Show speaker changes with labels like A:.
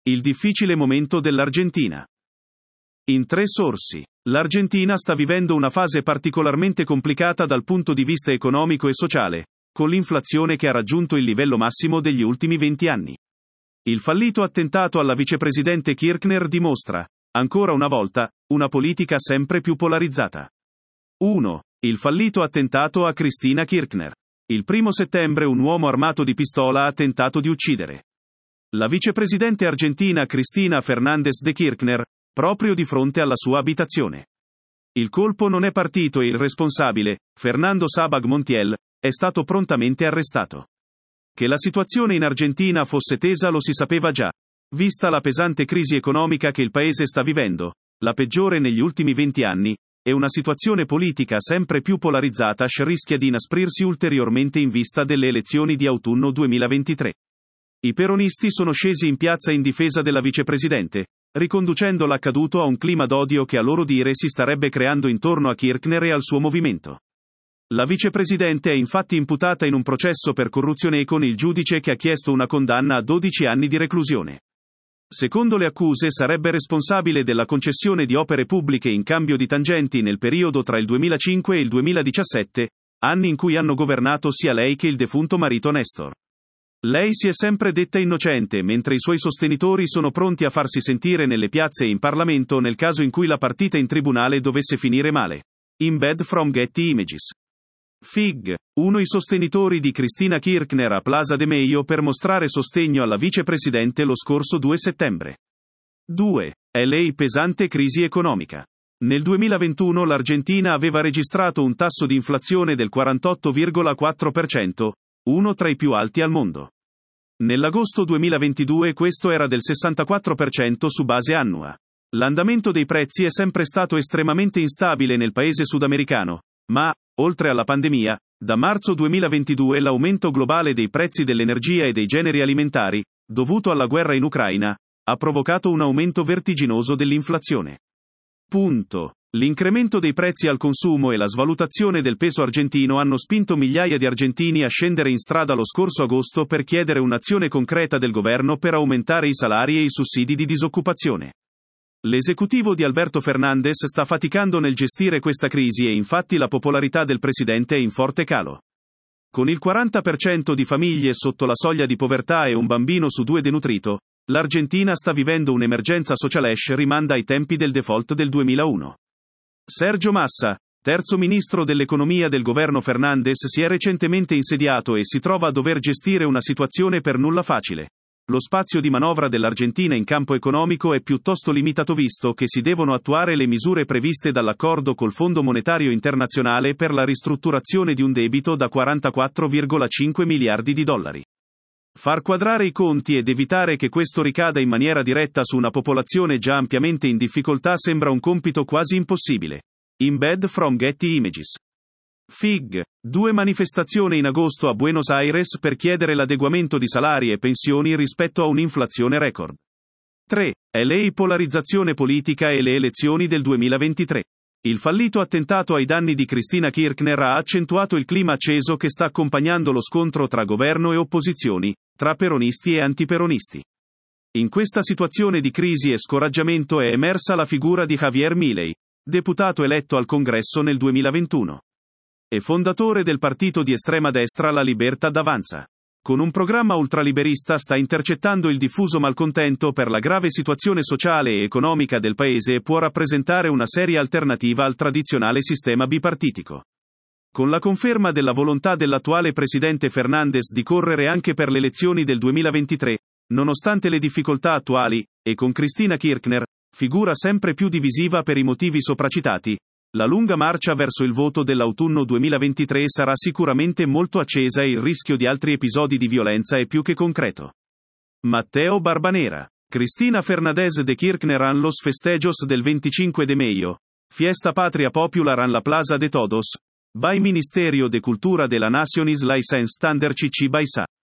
A: Il difficile momento dell'Argentina. In 3 sorsi. L'Argentina sta vivendo una fase particolarmente complicata dal punto di vista economico e sociale, con l'inflazione che ha raggiunto il livello massimo degli ultimi 20 anni. Il fallito attentato alla vicepresidente Kirchner dimostra, ancora una volta, una politica sempre più polarizzata. 1. Il fallito attentato a Cristina Kirchner. Il 1 settembre un uomo armato di pistola ha tentato di uccidere la vicepresidente argentina Cristina Fernández de Kirchner, proprio di fronte alla sua abitazione. Il colpo non è partito e il responsabile, Fernando Sabag Montiel, è stato prontamente arrestato. Che la situazione in Argentina fosse tesa lo si sapeva già, vista la pesante crisi economica che il paese sta vivendo, la peggiore negli ultimi 20 anni, e una situazione politica sempre più polarizzata rischia di inasprirsi ulteriormente in vista delle elezioni di autunno 2023. I peronisti sono scesi in piazza in difesa della vicepresidente, riconducendo l'accaduto a un clima d'odio che a loro dire si starebbe creando intorno a Kirchner e al suo movimento. La vicepresidente è infatti imputata in un processo per corruzione con il giudice che ha chiesto una condanna a 12 anni di reclusione. Secondo le accuse sarebbe responsabile della concessione di opere pubbliche in cambio di tangenti nel periodo tra il 2005 e il 2017, anni in cui hanno governato sia lei che il defunto marito Néstor. Lei si è sempre detta innocente, mentre i suoi sostenitori sono pronti a farsi sentire nelle piazze e in Parlamento nel caso in cui la partita in tribunale dovesse finire male. In bed from Getty Images. Fig. 1. I sostenitori di Cristina Kirchner a Plaza de Mayo per mostrare sostegno alla vicepresidente lo scorso 2 settembre. 2. LA pesante crisi economica. Nel 2021 l'Argentina aveva registrato un tasso di inflazione del 48,4%, uno tra i più alti al mondo. Nell'agosto 2022 questo era del 64% su base annua. L'andamento dei prezzi è sempre stato estremamente instabile nel paese sudamericano, ma, oltre alla pandemia, da marzo 2022 l'aumento globale dei prezzi dell'energia e dei generi alimentari, dovuto alla guerra in Ucraina, ha provocato un aumento vertiginoso dell'inflazione. Punto. L'incremento dei prezzi al consumo e la svalutazione del peso argentino hanno spinto migliaia di argentini a scendere in strada lo scorso agosto per chiedere un'azione concreta del governo per aumentare i salari e i sussidi di disoccupazione. L'esecutivo di Alberto Fernández sta faticando nel gestire questa crisi e infatti la popolarità del presidente è in forte calo. Con il 40% di famiglie sotto la soglia di povertà e un bambino su 2 denutrito, l'Argentina sta vivendo un'emergenza sociale rimanda ai tempi del default del 2001. Sergio Massa, terzo ministro dell'economia del governo Fernández, si è recentemente insediato e si trova a dover gestire una situazione per nulla facile. Lo spazio di manovra dell'Argentina in campo economico è piuttosto limitato visto che si devono attuare le misure previste dall'accordo col Fondo Monetario Internazionale per la ristrutturazione di un debito da 44,5 miliardi di dollari. Far quadrare i conti ed evitare che questo ricada in maniera diretta su una popolazione già ampiamente in difficoltà sembra un compito quasi impossibile. In bed from Getty Images. Fig. 2 manifestazioni in agosto a Buenos Aires per chiedere l'adeguamento di salari e pensioni rispetto a un'inflazione record. 3. LA polarizzazione politica e le elezioni del 2023. Il fallito attentato ai danni di Cristina Kirchner ha accentuato il clima acceso che sta accompagnando lo scontro tra governo e opposizioni, tra peronisti e antiperonisti. In questa situazione di crisi e scoraggiamento è emersa la figura di Javier Milei, deputato eletto al Congresso nel 2021. E fondatore del partito di estrema destra La Libertad Avanza. Con un programma ultraliberista sta intercettando il diffuso malcontento per la grave situazione sociale e economica del paese e può rappresentare una seria alternativa al tradizionale sistema bipartitico. Con la conferma della volontà dell'attuale presidente Fernández di correre anche per le elezioni del 2023, nonostante le difficoltà attuali, e con Cristina Kirchner, figura sempre più divisiva per i motivi sopracitati, la lunga marcia verso il voto dell'autunno 2023 sarà sicuramente molto accesa e il rischio di altri episodi di violenza è più che concreto. Matteo Barbanera. Cristina Fernández de Kirchner en los festejos del 25 de mayo. Fiesta Patria Popular en la Plaza de Todos. By Ministerio de Cultura de la Nación Isla y Santander Chichi Baisa.